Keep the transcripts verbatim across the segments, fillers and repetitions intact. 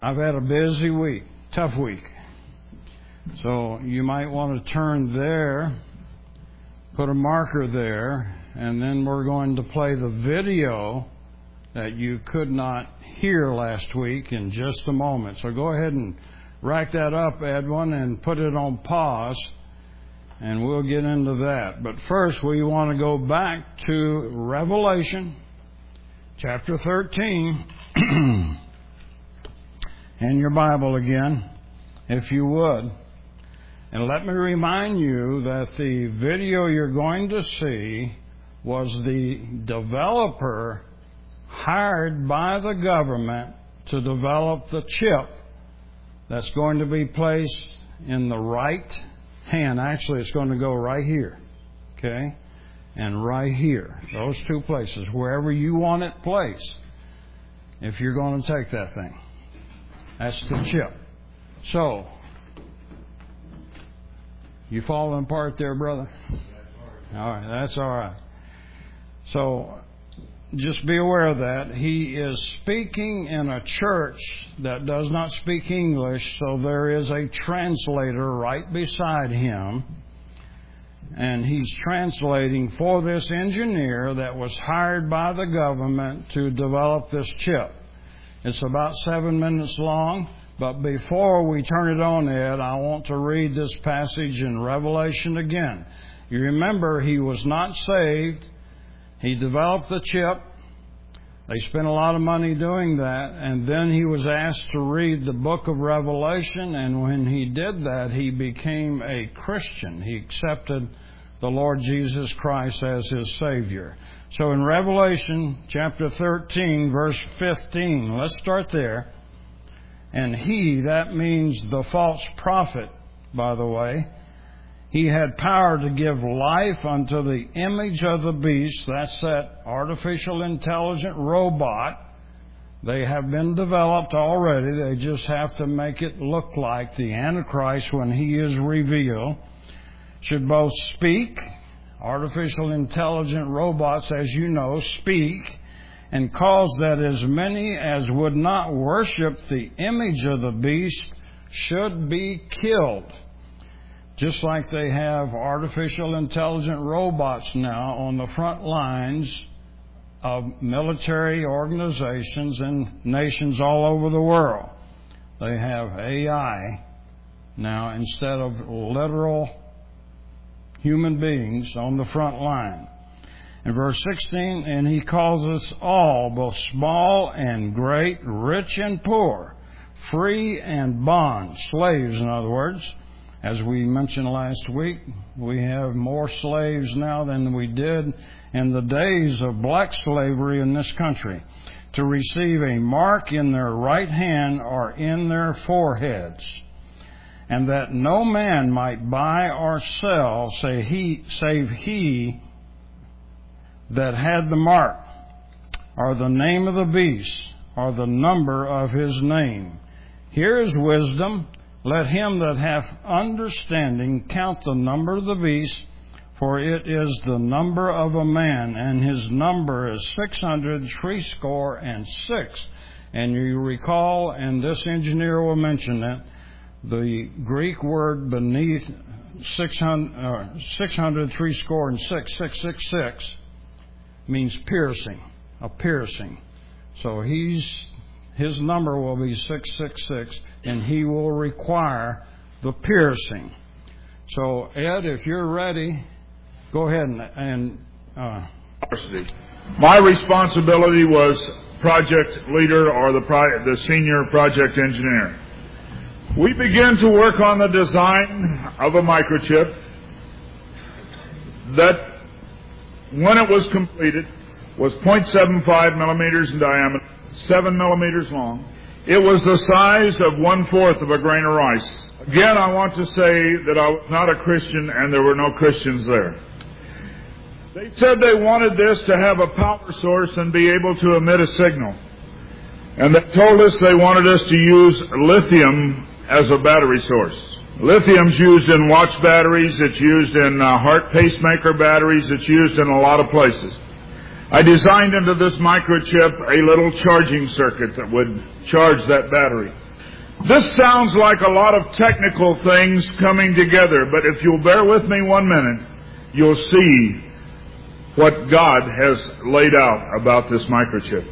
I've had a busy week, tough week. So you might want to turn there, put a marker there, and then we're going to play the video that you could not hear last week in just a moment. So go ahead and rack that up, Edwin, and put it on pause, and we'll get into that. But first, we want to go back to Revelation chapter thirteen. In your Bible again, if you would. And let me remind you that the video you're going to see was the developer hired by the government to develop the chip that's going to be placed in the right hand. Actually, it's going to go right here, okay? And right here. Those two places, wherever you want it placed, if you're going to take that thing. That's the chip. So, you falling apart there, brother? All right, that's all right. So, just be aware of that. He is speaking in a church that does not speak English, so there is a translator right beside him. And he's translating for this engineer that was hired by the government to develop this chip. It's about seven minutes long, but before we turn it on, Ed, I want to read this passage in Revelation again. You remember, he was not saved. He developed the chip. They spent a lot of money doing that, and then he was asked to read the book of Revelation, and when he did that, he became a Christian. He accepted the Lord Jesus Christ as his Savior. So in Revelation chapter thirteen, verse fifteen, let's start there. And he, that means the false prophet, by the way, he had power to give life unto the image of the beast. That's that artificial intelligent robot. They have been developed already. They just have to make it look like the Antichrist when he is revealed. Should both speak, artificial intelligent robots, as you know, speak, and cause that as many as would not worship the image of the beast should be killed. Just like they have artificial intelligent robots now on the front lines of military organizations and nations all over the world. They have A I now instead of literal human beings on the front line. In verse sixteen, and he calls us all, both small and great, rich and poor, free and bond, slaves in other words. As we mentioned last week, we have more slaves now than we did in the days of black slavery in this country, to receive a mark in their right hand or in their foreheads, and that no man might buy or sell, say he, save he that had the mark, or the name of the beast, or the number of his name. Here is wisdom. Let him that hath understanding count the number of the beast, for it is the number of a man, and his number is six hundred threescore and six. And you recall, and this engineer will mention it, the Greek word beneath six hundred, uh, six hundred threescore and six, six six six, means piercing, a piercing. So he's his number will be six six six, and he will require the piercing. So Ed, if you're ready, go ahead and. and uh, My responsibility was project leader or the pro- the senior project engineer. We began to work on the design of a microchip that, when it was completed, was zero point seven five millimeters in diameter, seven millimeters long. It was the size of one-fourth of a grain of rice. Again, I want to say that I was not a Christian and there were no Christians there. They said they wanted this to have a power source and be able to emit a signal. And they told us they wanted us to use lithium as a battery source. Lithium's used in watch batteries, it's used in uh, heart pacemaker batteries, it's used in a lot of places. I designed into this microchip a little charging circuit that would charge that battery. This sounds like a lot of technical things coming together, but if you'll bear with me one minute, you'll see what God has laid out about this microchip.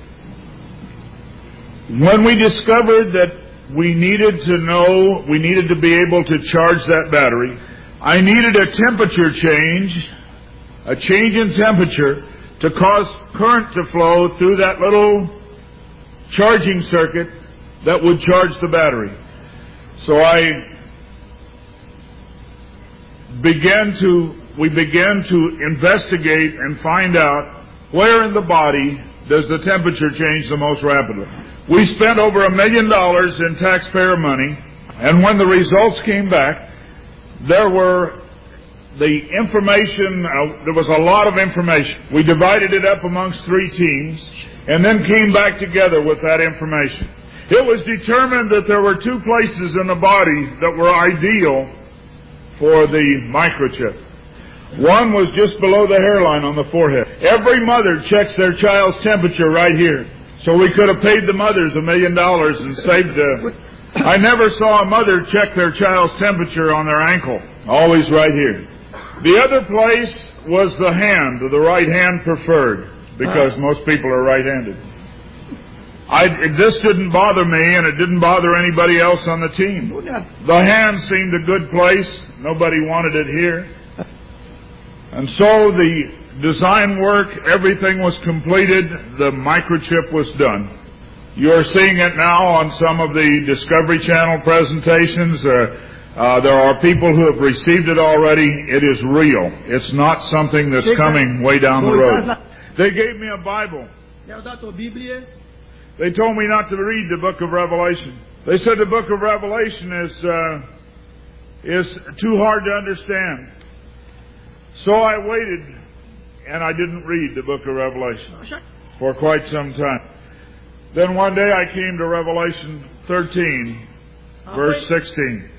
When we discovered that we needed to know, we needed to be able to charge that battery, I needed a temperature change, a change in temperature to cause current to flow through that little charging circuit that would charge the battery. So I began to, we began to investigate and find out where in the body does the temperature change the most rapidly. We spent over a million dollars in taxpayer money, and when the results came back, there were the information, uh, there was a lot of information. We divided it up amongst three teams, and then came back together with that information. It was determined that there were two places in the body that were ideal for the microchip. One was just below the hairline on the forehead. Every mother checks their child's temperature right here. So we could have paid the mothers a million dollars and saved a... I never saw a mother check their child's temperature on their ankle. Always right here. The other place was the hand, the right hand preferred, because most people are right-handed. I, this didn't bother me, and it didn't bother anybody else on the team. The hand seemed a good place. Nobody wanted it here. And so the design work, everything was completed. The microchip was done. You're seeing it now on some of the Discovery Channel presentations. Uh, uh, there are people who have received it already. It is real. It's not something that's coming way down the road. They gave me a Bible. They told me not to read the book of Revelation. They said the book of Revelation is uh, is too hard to understand. So I waited, and I didn't read the book of Revelation for quite some time. Then one day I came to Revelation thirteen, verse sixteen.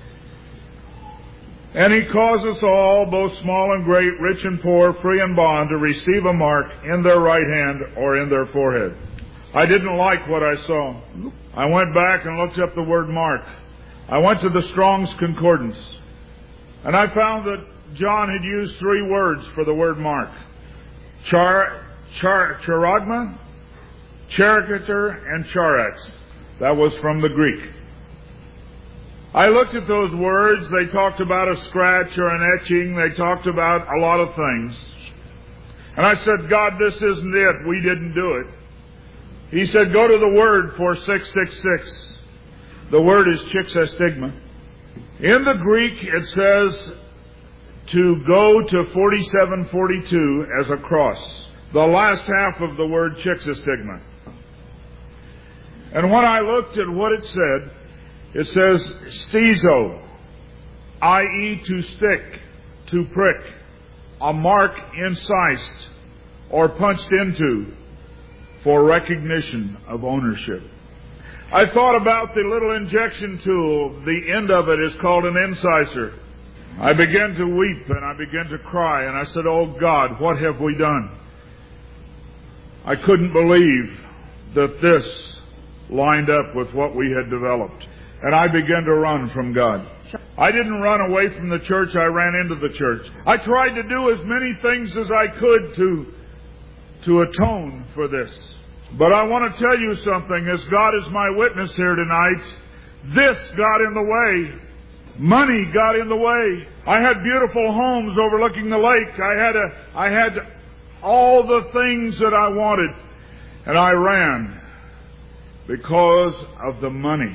And he caused us all, both small and great, rich and poor, free and bond, to receive a mark in their right hand or in their forehead. I didn't like what I saw. I went back and looked up the word mark. I went to the Strong's Concordance, and I found that John had used three words for the word mark. Char, char, charagma, charicature, and charax. That was from the Greek. I looked at those words. They talked about a scratch or an etching. They talked about a lot of things. And I said, God, this isn't it. We didn't do it. He said, go to the word for six six six. The word is chixastigma. In the Greek, it says to go to forty-seven forty-two as a cross. The last half of the word chixastigma. And when I looked at what it said, it says stizo, that is to stick, to prick, a mark incised or punched into for recognition of ownership. I thought about the little injection tool. The end of it is called an incisor. I began to weep and I began to cry, and I said, oh God, what have we done? I couldn't believe that this lined up with what we had developed. And I began to run from God. I didn't run away from the church. I ran into the church. I tried to do as many things as I could to, to atone for this. But I want to tell you something. As God is my witness here tonight, this got in the way. Money got in the way. I had beautiful homes overlooking the lake. I had a, I had all the things that I wanted. And I ran because of the money.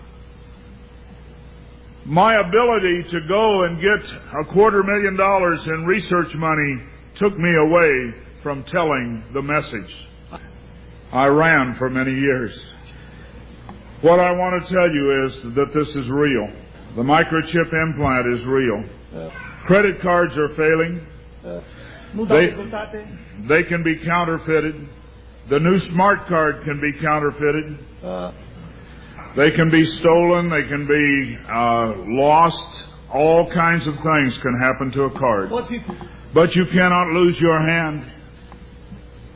My ability to go and get a quarter million dollars in research money took me away from telling the message. I ran for many years. What I want to tell you is that this is real. The microchip implant is real. Credit cards are failing. They, they can be counterfeited. The new smart card can be counterfeited. They can be stolen. They can be uh, lost. All kinds of things can happen to a card. But you cannot lose your hand.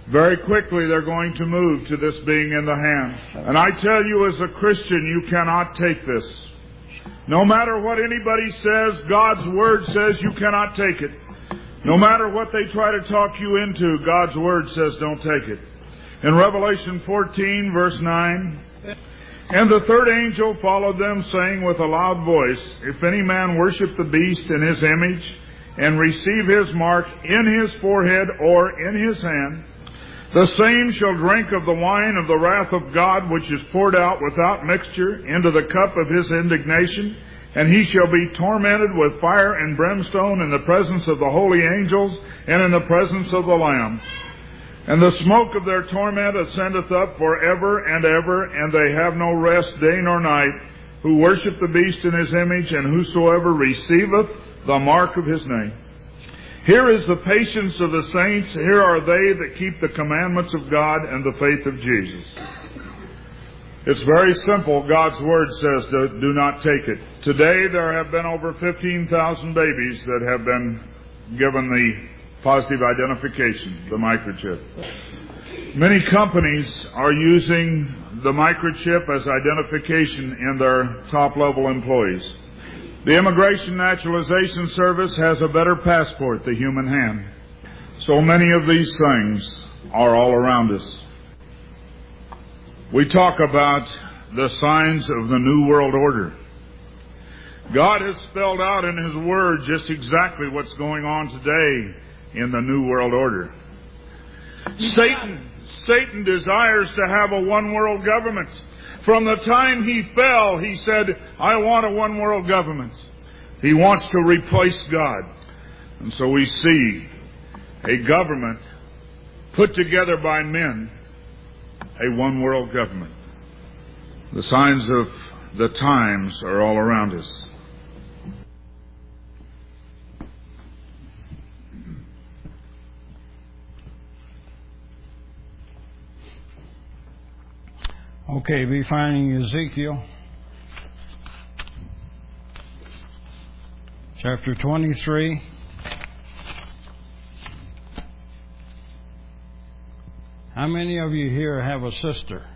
Very quickly they're going to move to this being in the hand. And I tell you as a Christian, you cannot take this. No matter what anybody says, God's Word says you cannot take it. No matter what they try to talk you into, God's Word says don't take it. In Revelation fourteen, verse nine, and the third angel followed them, saying with a loud voice, if any man worship the beast in his image, and receive his mark in his forehead or in his hand, the same shall drink of the wine of the wrath of God, which is poured out without mixture into the cup of his indignation, and he shall be tormented with fire and brimstone in the presence of the holy angels and in the presence of the Lamb. And the smoke of their torment ascendeth up for ever and ever, and they have no rest day nor night, who worship the beast in his image, and whosoever receiveth the mark of his name. Here is the patience of the saints. Here are they that keep the commandments of God and the faith of Jesus. It's very simple. God's Word says to do not take it. Today there have been over fifteen thousand babies that have been given the positive identification, the microchip. Many companies are using the microchip as identification in their top-level employees. The Immigration Naturalization Service has a better passport, the human hand. So many of these things are all around us. We talk about the signs of the New World Order. God has spelled out in His Word just exactly what's going on today in the New World Order. Satan, Satan desires to have a one-world government. From the time he fell, he said, I want a one-world government. He wants to replace God. And so we see a government put together by men, a one-world government. The signs of the times are all around us. Okay, be finding Ezekiel chapter twenty-three. How many of you here have a sister?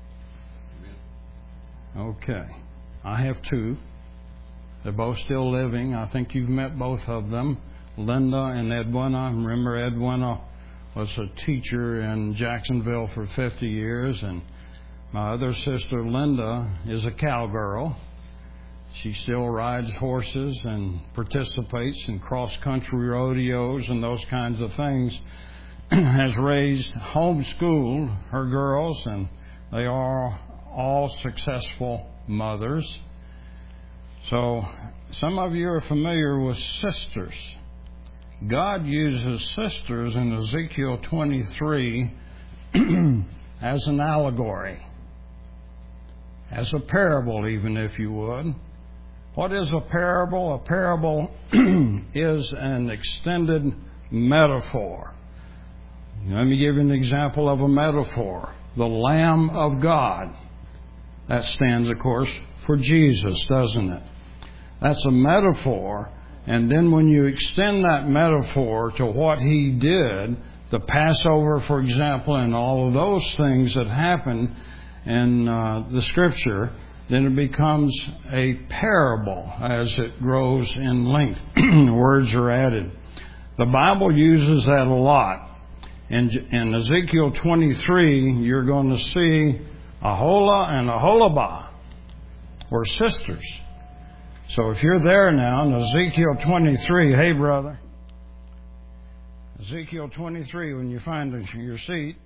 Okay. I have two. They're both still living. I think you've met both of them, Linda and Edwina. Remember, Edwina was a teacher in Jacksonville for fifty years, and my other sister, Linda, is a cowgirl. She still rides horses and participates in cross-country rodeos and those kinds of things. Has raised, homeschooled her girls, and they are all successful mothers. So some of you are familiar with sisters. God uses sisters in Ezekiel twenty-three as an allegory, as a parable even, if you would. What is a parable? A parable is an extended metaphor. Let me give you an example of a metaphor. The Lamb of God. That stands, of course, for Jesus, doesn't it? That's a metaphor. And then when you extend that metaphor to what He did, the Passover, for example, and all of those things that happened in uh, the Scripture, then it becomes a parable as it grows in length. Words are added. The Bible uses that a lot. In, in Ezekiel twenty-three, you're going to see Aholah and Aholabah were sisters. So if you're there now in Ezekiel twenty-three, hey brother, Ezekiel twenty-three, when you find your seat,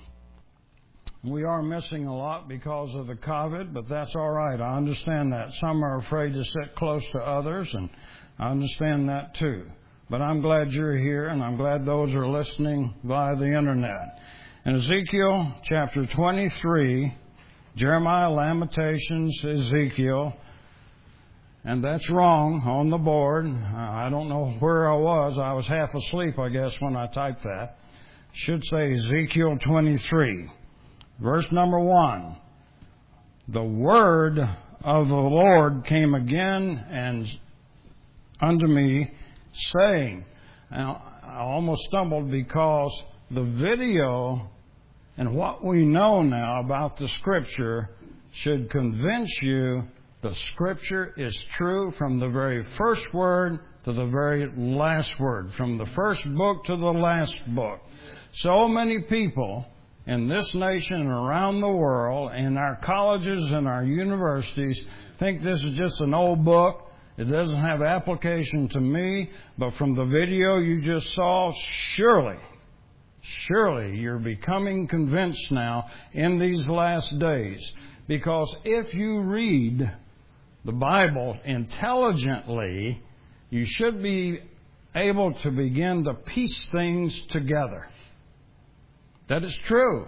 we are missing a lot because of the COVID, but that's all right. I understand that. Some are afraid to sit close to others, and I understand that too. But I'm glad you're here, and I'm glad those are listening via the internet. In Ezekiel chapter twenty-three, Jeremiah, Lamentations, Ezekiel, and that's wrong on the board. I don't know where I was. I was half asleep, I guess, when I typed that. Should say Ezekiel twenty-three, verse number one. The word of the Lord came again and unto me, saying, now, I almost stumbled because the video and what we know now about the Scripture should convince you the Scripture is true from the very first word to the very last word, from the first book to the last book. So many people in this nation and around the world, in our colleges and our universities, think this is just an old book. It doesn't have application to me. But from the video you just saw, surely, surely you're becoming convinced now in these last days. Because if you read the Bible intelligently, you should be able to begin to piece things together. That is true.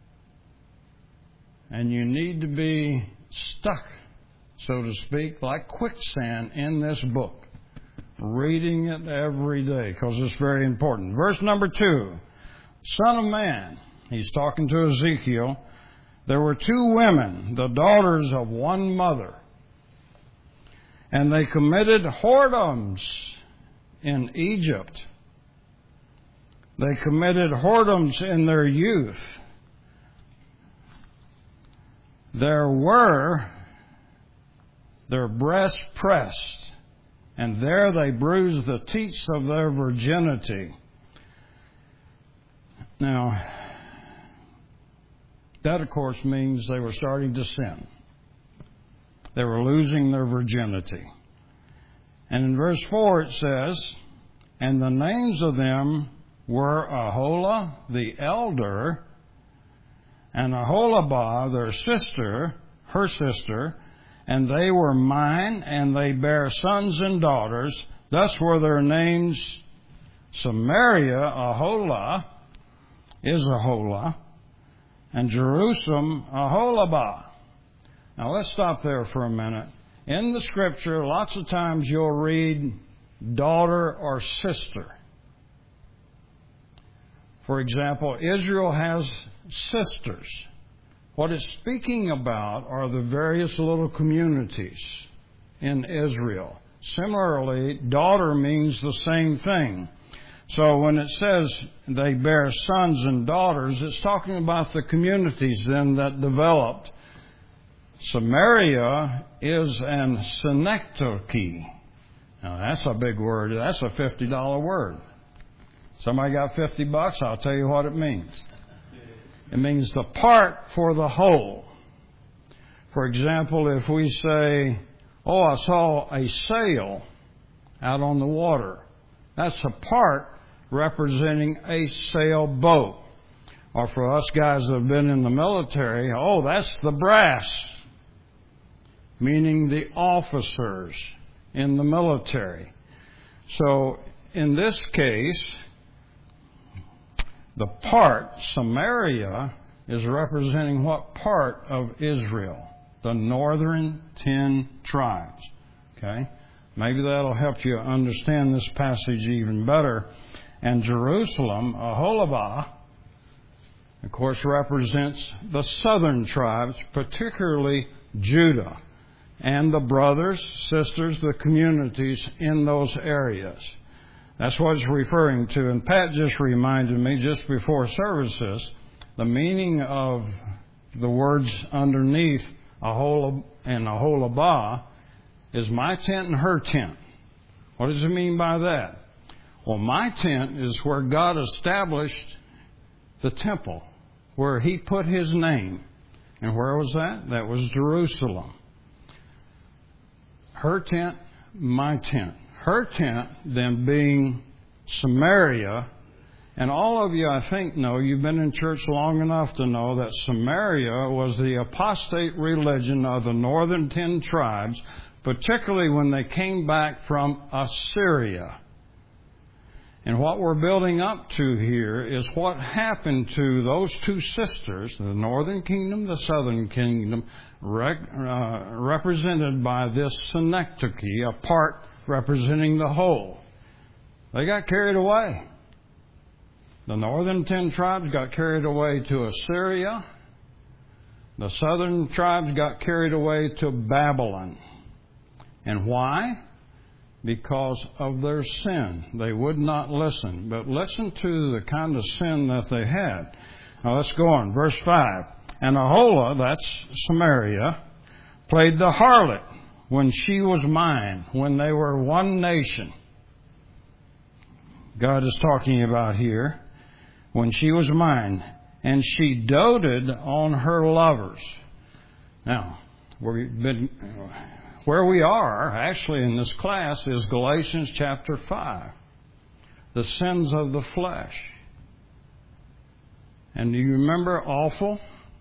And you need to be stuck, so to speak, like quicksand in this book, reading it every day, because it's very important. Verse number two, Son of man, he's talking to Ezekiel. There were two women, the daughters of one mother, and they committed whoredoms in Egypt. They committed whoredoms in their youth. There were their breasts pressed, and there they bruised the teats of their virginity. Now, that of course means they were starting to sin. They were losing their virginity. And in verse four it says, and the names of them were Aholah the elder, and Aholabah their sister, her sister, and they were mine, and they bare sons and daughters. Thus were their names Samaria, Aholah, is Aholah, and Jerusalem, Aholabah. Now let's stop there for a minute. In the Scripture, lots of times you'll read daughter or sister. For example, Israel has sisters. What it's speaking about are the various little communities in Israel. Similarly, daughter means the same thing. So when it says they bear sons and daughters, it's talking about the communities then that developed. Samaria is an synecdoche. Now that's a big word. That's a fifty dollar word. Somebody got fifty bucks? I'll tell you what it means. It means the part for the whole. For example, if we say, oh, I saw a sail out on the water. That's a part representing a sailboat. Or for us guys that have been in the military, oh, that's the brass, meaning the officers in the military. So in this case, the part, Samaria, is representing what part of Israel? The northern ten tribes. Okay? Maybe that'll help you understand this passage even better. And Jerusalem, Aholabah, of course, represents the southern tribes, particularly Judah, and the brothers, sisters, the communities in those areas. That's what it's referring to. And Pat just reminded me just before services, the meaning of the words underneath Aholah and Aholabah is my tent and her tent. What does it mean by that? Well, my tent is where God established the temple, where He put His name. And where was that? That was Jerusalem. Her tent, my tent. Her tent then being Samaria. And all of you, I think, know, you've been in church long enough to know that Samaria was the apostate religion of the northern ten tribes, particularly when they came back from Assyria. And what we're building up to here is what happened to those two sisters, the northern kingdom, the southern kingdom, rec- uh, represented by this synecdoche, a part representing the whole. They got carried away. The northern ten tribes got carried away to Assyria. The southern tribes got carried away to Babylon. And why? because of their sin. They would not listen. But listen to the kind of sin that they had. Now let's go on. Verse five. And Aholah, that's Samaria, played the harlot when she was mine, when they were one nation. God is talking about here, when she was mine, and she doted on her lovers. Now, we've been, where we are, actually, in this class, is Galatians chapter five. The sins of the flesh. And do you remember awful?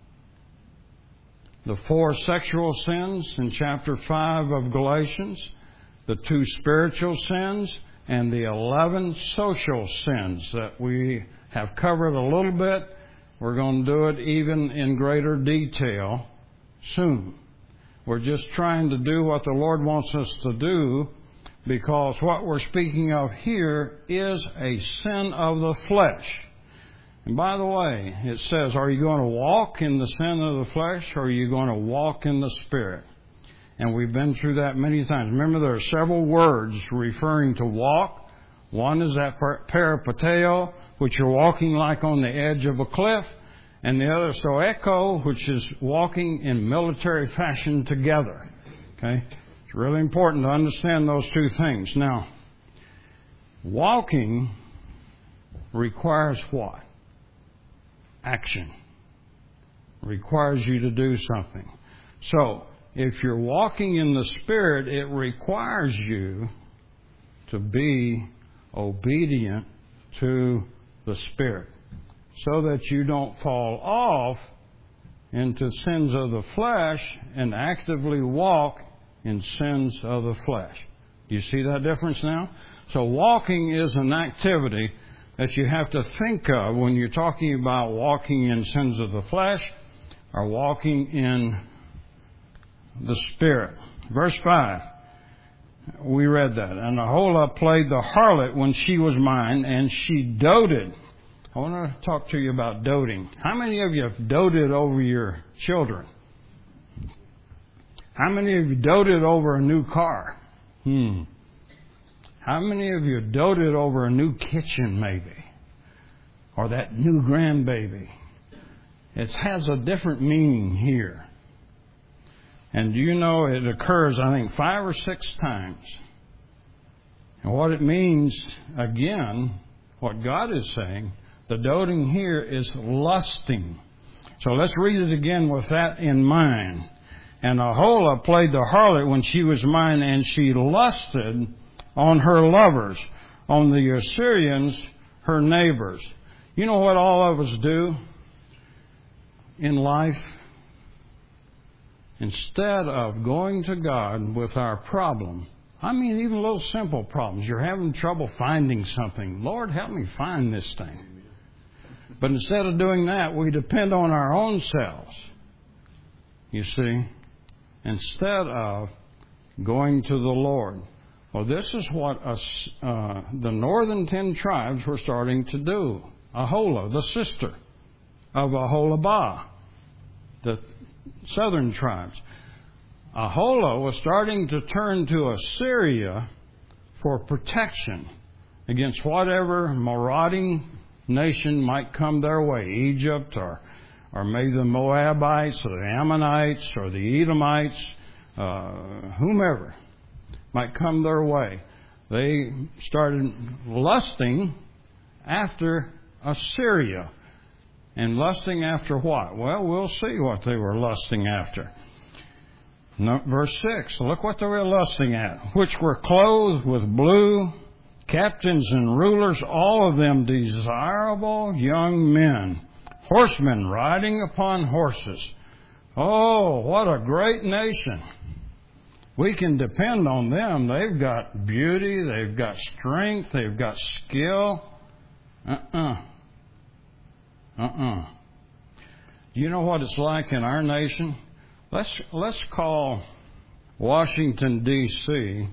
The four sexual sins in chapter five of Galatians, the two spiritual sins, and the eleven social sins that we have covered a little bit. We're going to do it even in greater detail soon. We're just trying to do what the Lord wants us to do, because what we're speaking of here is a sin of the flesh. And by the way, it says, are you going to walk in the sin of the flesh, or are you going to walk in the Spirit? And we've been through that many times. Remember, there are several words referring to walk. One is that peripateo, which you're walking like on the edge of a cliff. And the other is stoecho, which is walking in military fashion together. Okay? It's really important to understand those two things. Now, walking requires what? Action. Requires you to do something. So, if you're walking in the Spirit, it requires you to be obedient to the Spirit, so that you don't fall off into sins of the flesh and actively walk in sins of the flesh. Do you see that difference now? So walking is an activity that you have to think of when you're talking about walking in sins of the flesh or walking in the Spirit. Verse five, we read that. And Aholah played the harlot when she was mine, and she doted. I want to talk to you about doting. How many of you have doted over your children? How many of you doted over a new car? Hmm. How many of you doted over a new kitchen, maybe? Or that new grandbaby? It has a different meaning here. And do you know it occurs, I think, five or six times. And what it means, again, what God is saying, the doting here is lusting. So let's read it again with that in mind. And Aholah played the harlot when she was mine, and she lusted on her lovers, on the Assyrians, her neighbors. You know what all of us do in life? Instead of going to God with our problem, I mean even little simple problems. You're having trouble finding something. Lord, help me find this thing. But instead of doing that, we depend on our own selves. You see? Instead of going to the Lord. Well, this is what us, uh, the northern ten tribes were starting to do. Aholah, the sister of Aholabah, the southern tribes. Aholah was starting to turn to Assyria for protection against whatever marauding nation might come their way, Egypt or or maybe the Moabites or the Ammonites or the Edomites, uh, whomever might come their way. They started lusting after Assyria. And lusting after what? Well, we'll see what they were lusting after. No, verse six, look what they were lusting at. Which were clothed with blue, captains and rulers, all of them desirable young men, horsemen riding upon horses. Oh, what a great nation. We can depend on them. They've got beauty, they've got strength, they've got skill. Uh-uh. Uh-uh. Do you know what it's like in our nation? Let's let's call Washington, D C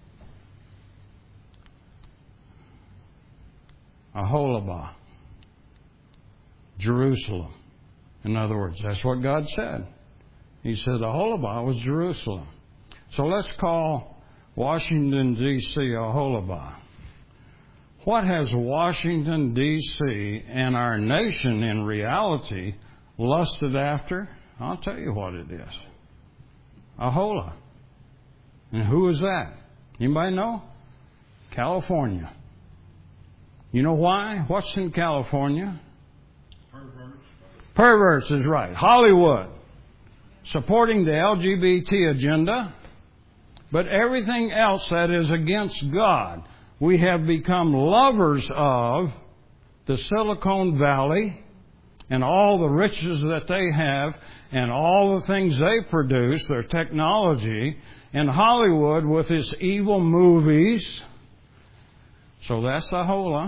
Aholabah, Jerusalem. In other words, that's what God said. He said Aholabah was Jerusalem. So let's call Washington, D C, Aholibah. What has Washington, D C and our nation in reality lusted after? I'll tell you what it is. Aholah. And who is that? Anybody know? California. You know why? What's in California? Perverts. Perverts is right. Hollywood. Supporting the L G B T agenda. But everything else that is against God. We have become lovers of the Silicon Valley and all the riches that they have and all the things they produce, their technology, and Hollywood with its evil movies. So that's the whole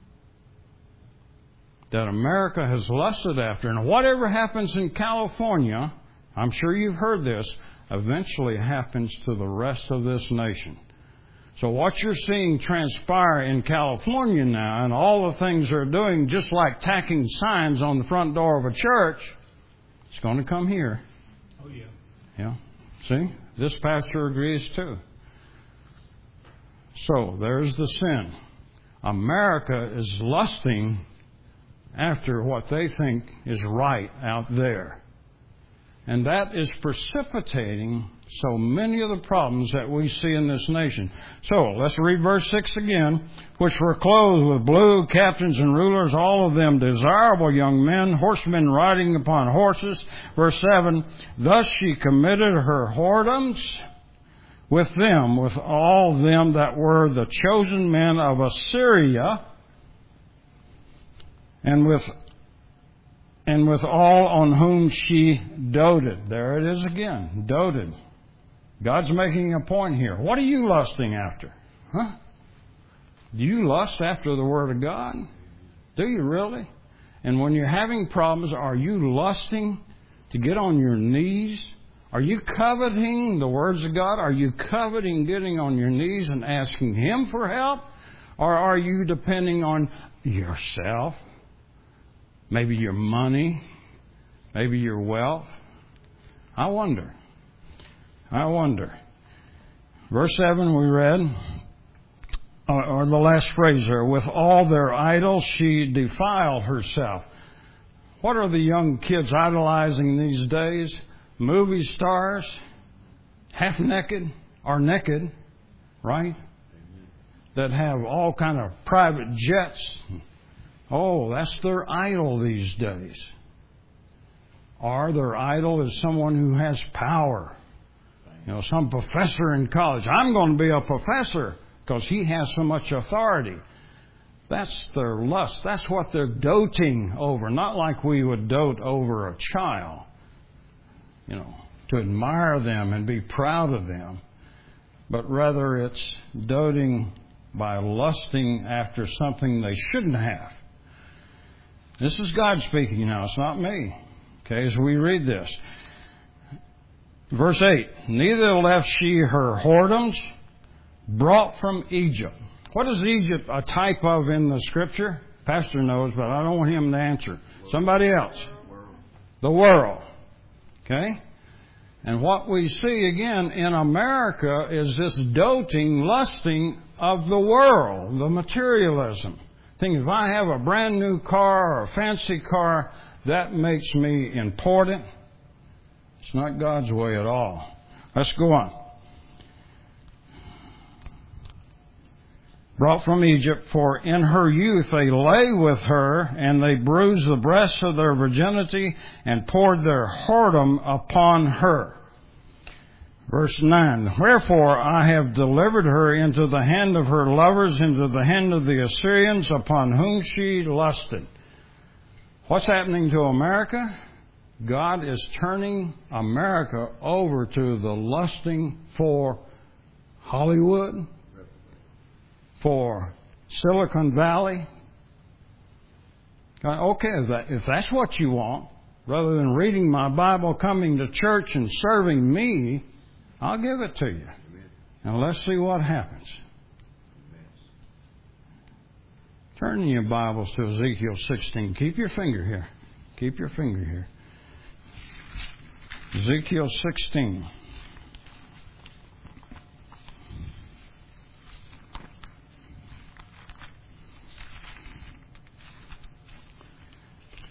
that America has lusted after. And whatever happens in California, I'm sure you've heard this, eventually happens to the rest of this nation. So what you're seeing transpire in California now and all the things they're doing, just like tacking signs on the front door of a church, it's going to come here. Oh, yeah. Yeah. See? This pastor agrees too. So there's the sin. America is lusting after what they think is right out there. And that is precipitating so many of the problems that we see in this nation. So, let's read verse six again. Which were clothed with blue, captains and rulers, all of them desirable young men, horsemen riding upon horses. Verse seven, thus she committed her whoredoms with them, with all them that were the chosen men of Assyria, and with and with all on whom she doted. There it is again, doted. God's making a point here. What are you lusting after? Huh? Do you lust after the Word of God? Do you really? And when you're having problems, are you lusting to get on your knees? Are you coveting the words of God? Are you coveting getting on your knees and asking Him for help? Or are you depending on yourself? Maybe your money? Maybe your wealth? I wonder. I wonder. Verse seven we read, or, or the last phrase there, with all their idols she defiled herself. What are the young kids idolizing these days? Movie stars, half naked or naked, right? That have all kind of private jets. Oh, that's their idol these days. Or their idol is someone who has power. You know, some professor in college. I'm going to be a professor because he has so much authority. That's their lust. That's what they're doting over. Not like we would dote over a child. You know, to admire them and be proud of them. But rather it's doting by lusting after something they shouldn't have. This is God speaking now. It's not me. Okay, as we read this. Verse eight, neither left she her whoredoms brought from Egypt. What is Egypt a type of in the Scripture? Pastor knows, but I don't want him to answer. Somebody else. The world. Okay? And what we see again in America is this doting, lusting of the world, the materialism. Think if I have a brand new car or a fancy car, that makes me important. It's not God's way at all. Let's go on. Brought from Egypt, for in her youth they lay with her, and they bruised the breasts of their virginity, and poured their whoredom upon her. Verse nine, wherefore I have delivered her into the hand of her lovers, into the hand of the Assyrians, upon whom she lusted. What's happening to America? God is turning America over to the lusting for Hollywood, for Silicon Valley. Okay, if, that, if that's what you want, rather than reading my Bible, coming to church and serving me, I'll give it to you. And let's see what happens. Turn in your Bibles to Ezekiel sixteen. Keep your finger here. Keep your finger here. Ezekiel sixteen.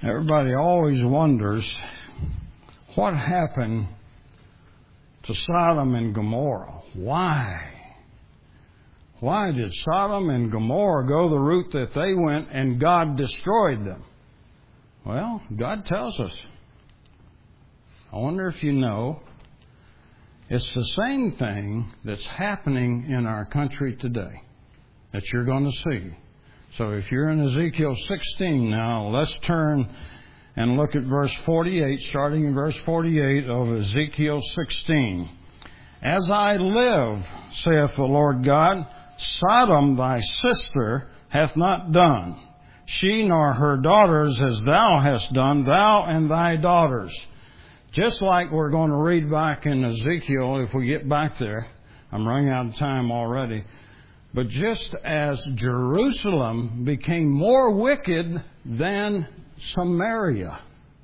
Everybody always wonders what happened to Sodom and Gomorrah. Why? Why did Sodom and Gomorrah go the route that they went and God destroyed them? Well, God tells us. I wonder if you know, it's the same thing that's happening in our country today that you're going to see. So if you're in Ezekiel sixteen now, let's turn and look at verse forty-eight, starting in verse forty-eight of Ezekiel sixteen. As I live, saith the Lord God, Sodom thy sister hath not done, she nor her daughters as thou hast done, thou and thy daughters. Just like we're going to read back in Ezekiel, if we get back there. I'm running out of time already. But just as Jerusalem became more wicked than Samaria.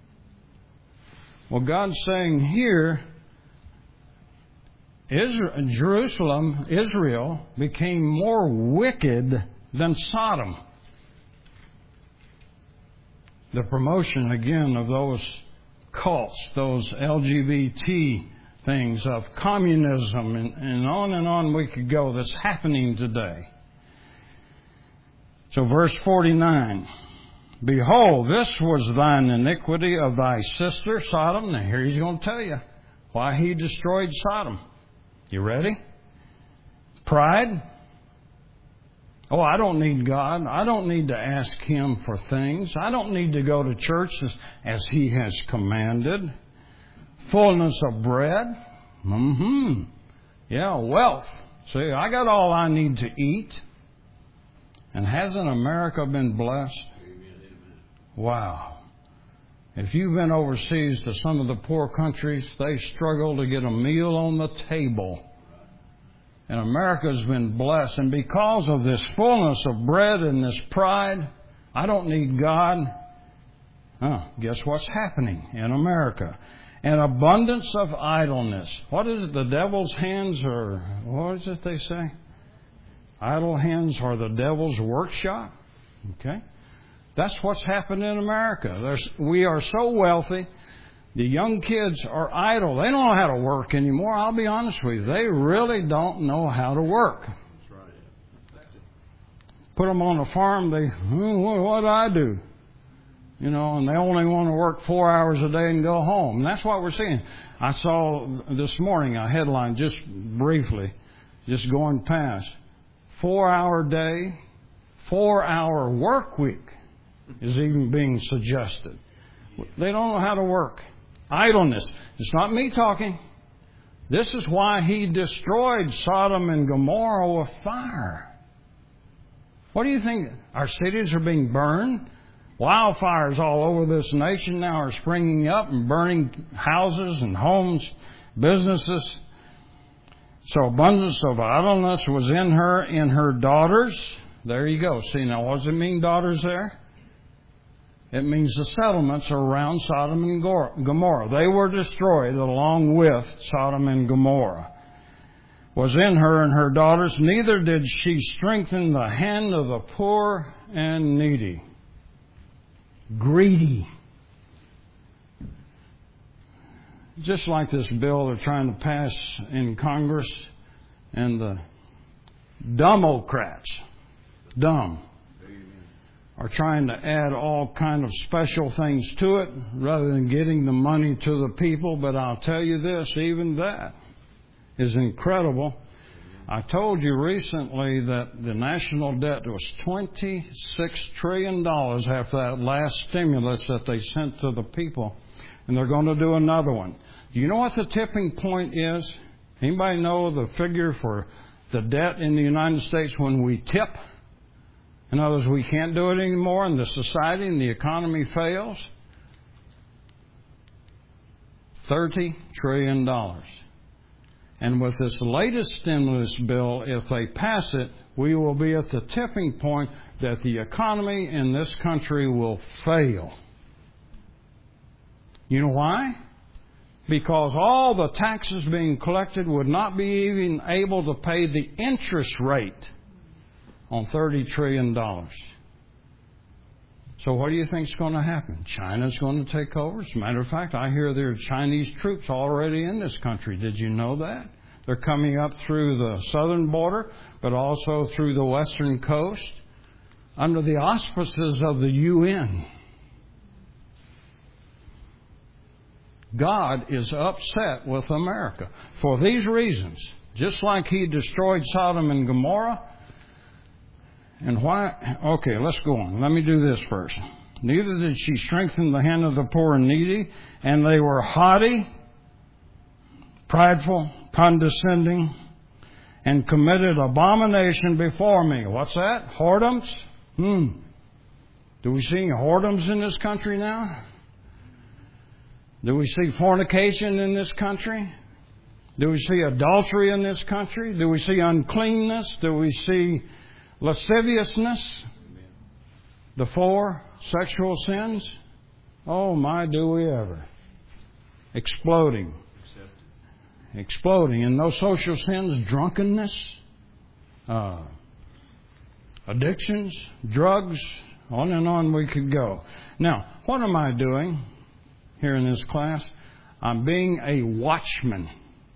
Well, God's saying here, Israel, Jerusalem, Israel, became more wicked than Sodom. The promotion, again, of those cults, those L G B T things, of communism, and, and on and on we could go, that's happening today. So verse forty-nine, behold, this was thine iniquity of thy sister Sodom. Now here he's going to tell you why he destroyed Sodom. You ready? Pride. Oh, I don't need God. I don't need to ask Him for things. I don't need to go to church as, as He has commanded. Fullness of bread. Mm-hmm. Yeah, wealth. See, I got all I need to eat. And hasn't America been blessed? Wow. If you've been overseas to some of the poor countries, they struggle to get a meal on the table. And America's been blessed. And because of this fullness of bread and this pride, I don't need God. Oh, guess what's happening in America? An abundance of idleness. What is it? The devil's hands are, what is it they say? Idle hands are the devil's workshop. Okay. That's what's happened in America. There's, we are so wealthy. The young kids are idle. They don't know how to work anymore. I'll be honest with you. They really don't know how to work. That's right. Put them on a farm, they, hmm, what, what do I do? You know, and they only want to work four hours a day and go home. And that's what we're seeing. I saw this morning a headline, just briefly, just going past. Four-hour day, four-hour work week is even being suggested. They don't know how to work. Idleness. It's not me talking. This is why He destroyed Sodom and Gomorrah with fire. What do you think? Our cities are being burned. Wildfires all over this nation now are springing up and burning houses and homes, businesses. So abundance of idleness was in her, in her daughters. There you go. See, now what does it mean, daughters, there? It means the settlements around Sodom and Gomorrah. They were destroyed along with Sodom and Gomorrah. Was in her and her daughters, neither did she strengthen the hand of the poor and needy. Greedy. Just like this bill they're trying to pass in Congress, and the Democrats, dumb, are trying to add all kind of special things to it rather than getting the money to the people. But I'll tell you this, even that is incredible. I told you recently that the national debt was twenty-six trillion dollars after that last stimulus that they sent to the people. And they're going to do another one. Do you know what the tipping point is? Anybody know the figure for the debt in the United States when we tip? In other words, we can't do it anymore and the society and the economy fails? thirty trillion dollars. And with this latest stimulus bill, if they pass it, we will be at the tipping point that the economy in this country will fail. You know why? Because all the taxes being collected would not be even able to pay the interest rate on thirty trillion dollars. So what do you think is going to happen? China's going to take over? As a matter of fact, I hear there are Chinese troops already in this country. Did you know that? They're coming up through the southern border, but also through the western coast, under the auspices of the U N. God is upset with America for these reasons. Just like He destroyed Sodom and Gomorrah. And why? Okay, let's go on. Let me do this first. Neither did she strengthen the hand of the poor and needy, and they were haughty, prideful, condescending, and committed abomination before me. What's that? Whoredoms? Hmm. Do we see whoredoms in this country now? Do we see fornication in this country? Do we see adultery in this country? Do we see uncleanness? Do we see lasciviousness? The four sexual sins? Oh my, do we ever. Exploding. Exploding. And those social sins, drunkenness, uh, addictions, drugs, on and on we could go. Now, what am I doing here in this class? I'm being a watchman.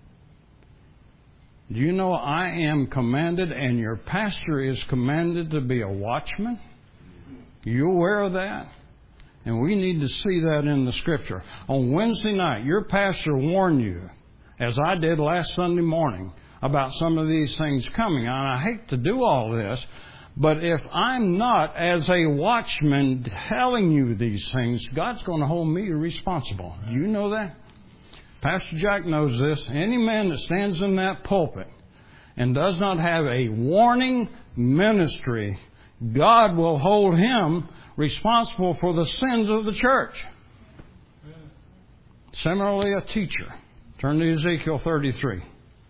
Do you know I am commanded, and your pastor is commanded to be a watchman? You aware of that? And we need to see that in the Scripture. On Wednesday night, your pastor warned you, as I did last Sunday morning, about some of these things coming. And I hate to do all this, but if I'm not, as a watchman, telling you these things, God's going to hold me responsible. Do you know that? Pastor Jack knows this. Any man that stands in that pulpit and does not have a warning ministry, God will hold him responsible for the sins of the church. Similarly, a teacher. Turn to Ezekiel thirty-three.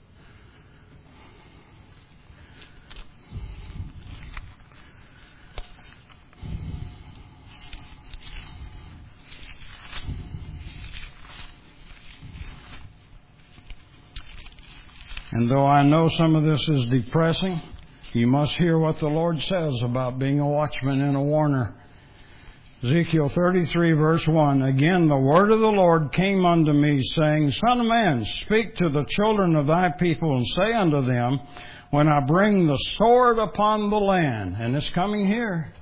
And though I know some of this is depressing, you must hear what the Lord says about being a watchman and a warner. Ezekiel thirty-three, verse one, Again the word of the Lord came unto me, saying, Son of man, speak to the children of thy people, and say unto them, When I bring the sword upon the land, and it's coming here,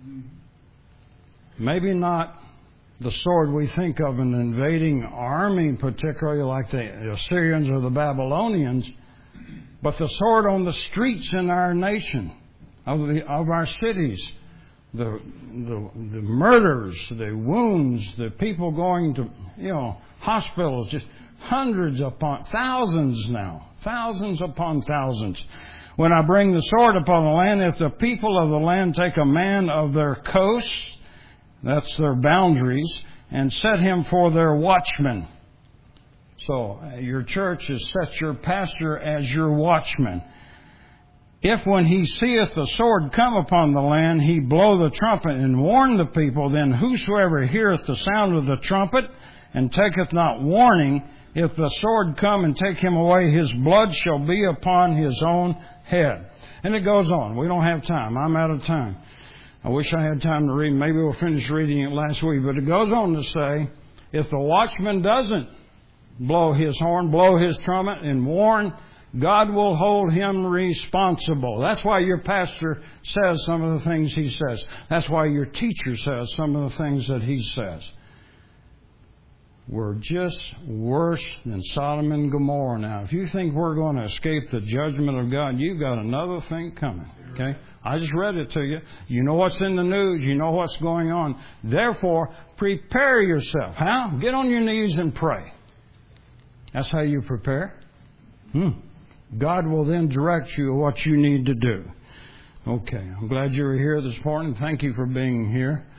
maybe not the sword we think of an invading army, particularly like the Assyrians or the Babylonians, but the sword on the streets in our nation, of the of our cities, the the the murders, the wounds, the people going to you know hospitals, just hundreds upon thousands now, thousands upon thousands. When I bring the sword upon the land, if the people of the land take a man of their coasts, that's their boundaries, and set him for their watchman. So uh, your church has set your pastor as your watchman. If when he seeth the sword come upon the land, he blow the trumpet and warn the people, then whosoever heareth the sound of the trumpet and taketh not warning, if the sword come and take him away, his blood shall be upon his own head. And it goes on. We don't have time. I'm out of time. I wish I had time to read. Maybe we'll finish reading it last week. But it goes on to say, if the watchman doesn't blow his horn, blow his trumpet, and warn, God will hold him responsible. That's why your pastor says some of the things he says. That's why your teacher says some of the things that he says. We're just worse than Sodom and Gomorrah now. If you think we're going to escape the judgment of God, you've got another thing coming. Okay? I just read it to you. You know what's in the news. You know what's going on. Therefore, prepare yourself. How? Get on your knees and pray. That's how you prepare. Hmm. God will then direct you what you need to do. Okay. I'm glad you were here this morning. Thank you for being here.